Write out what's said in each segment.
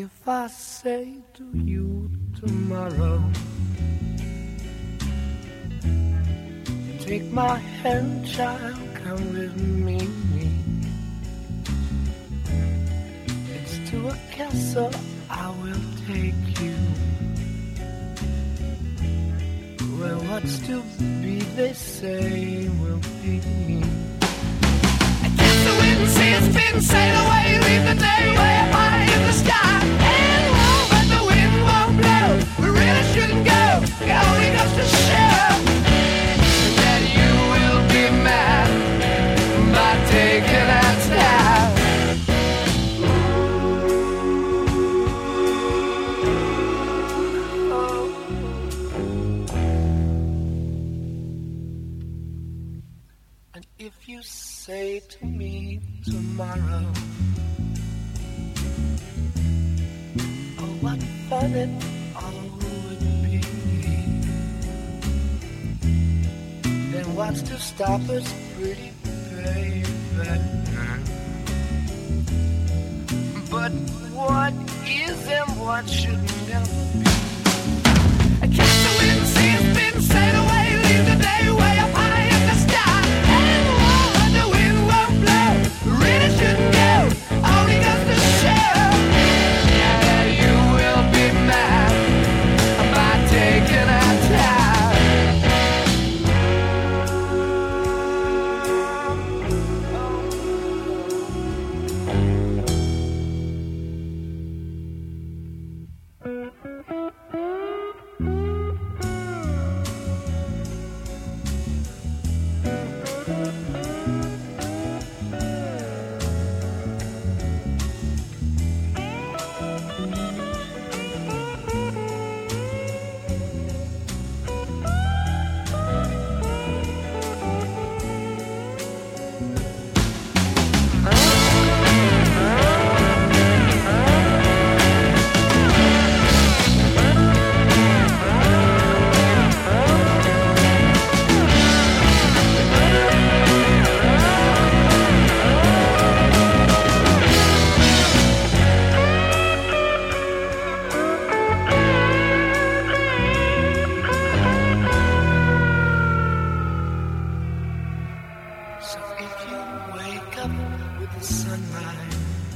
If I say to you tomorrow, take my hand, child, come with me. It's to a castle I will take you, where what's to be, they say, will be. I guess the wind sails spin, sail away, leave the day way up high in the sky. And won't, but the wind won't blow. We really shouldn't go. It only goes to show that you will be mad by taking that step. And if you say to me tomorrow, oh, what fun it all would be, then what's to stop us, pretty baby? But what is and what should never be? I catch the wind, see it spin, sail away, leave the day way up high in the sky. And won't, but the wind won't blow. Really shouldn't go, only goes to show that you will be mad by taking our time. So if you wake up with the sunlight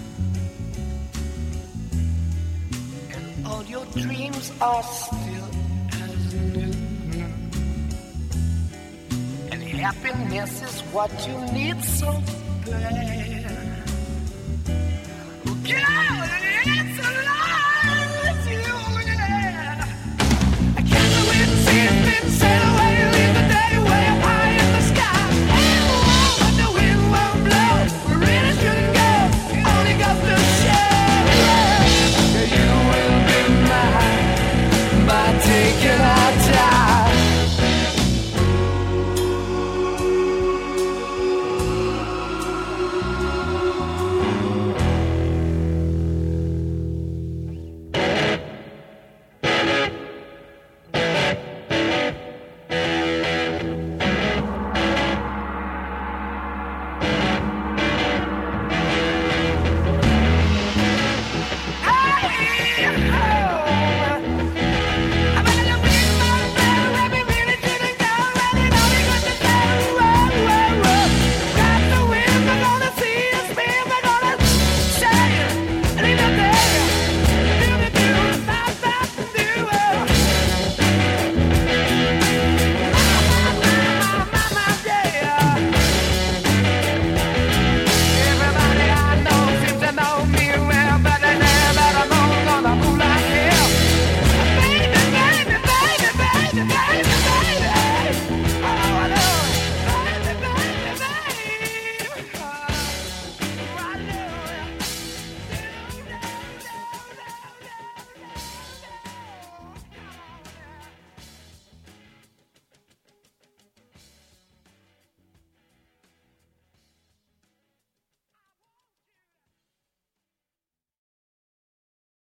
and all your dreams are still as new, and happiness is what you need so bad, oh, God,